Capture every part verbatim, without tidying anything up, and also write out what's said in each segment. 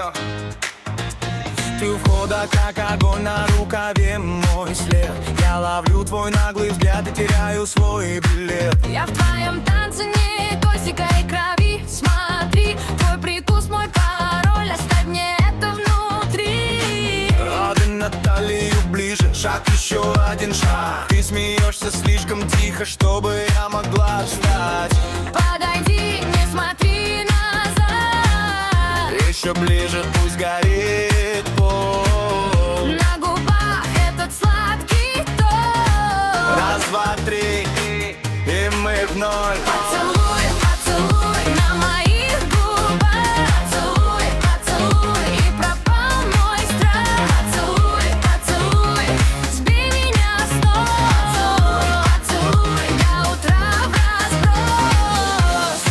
Ты у входа, как огонь на рукаве мой след. Я ловлю твой наглый взгляд и теряю свой билет. Я в твоем танце не костика и крови. Смотри, твой прикус, мой пароль. Оставь мне это внутри. Рады на талию ближе, шаг, еще один шаг. Ты смеешься слишком тихо, чтобы я могла встать. Подойди, не смотри назад. Еще ближе, пусть горит пол. На губах этот сладкий тон. Раз, два, три, и мы в ноль. Поцелуй, поцелуй на моих губах. Поцелуй, поцелуй, и пропал мой страх. Поцелуй, поцелуй, сбей меня с ног. Поцелуй, до утра врасплох.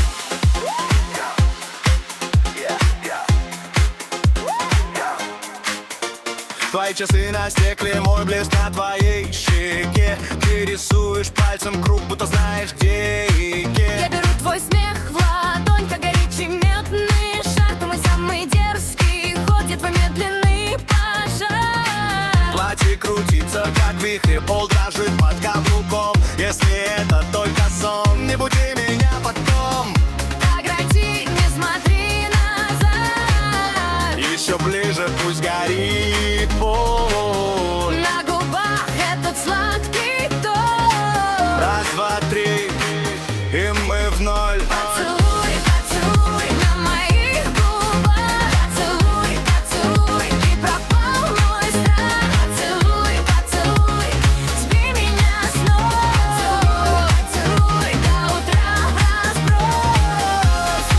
Твои часы на стекле, мой блеск на твоей щеке. Ты рисуешь пальцем круг, будто знаешь где и где. Я беру твой смех в ладонь, как горячий медный шар. Ты мой самый дерзкий ход, я твой медленный пожар. Платье крутится, как вихрь, пол дрожит под каблуком. Если это только сон, не буди меня потом. Огради, не смотри назад. Еще ближе, пусть горит пол. На губах этот сладкий тон. Раз, два, три, и мы в ноль. Поцелуй, поцелуй на моих губах. Поцелуй, поцелуй, и пропал мой страх. Поцелуй, поцелуй, сбей меня с ног. Поцелуй, до утра врасплох.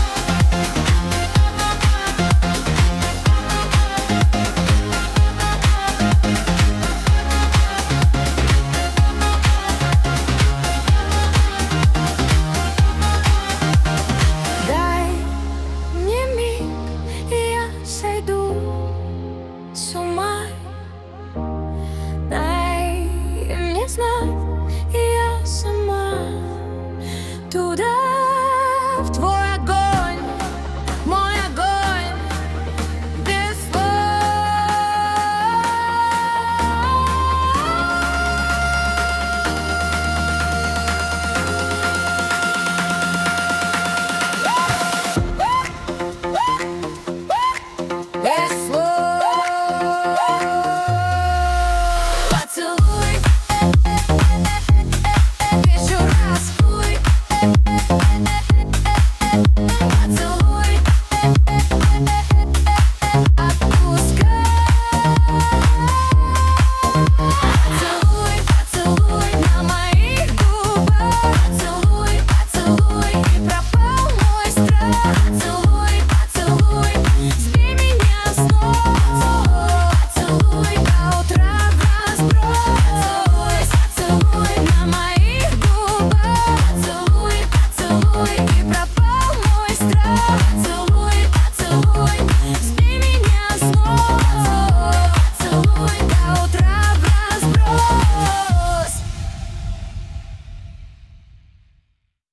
Дай мне миг, и я сойду с ума. Дай мне знать, и я сама туда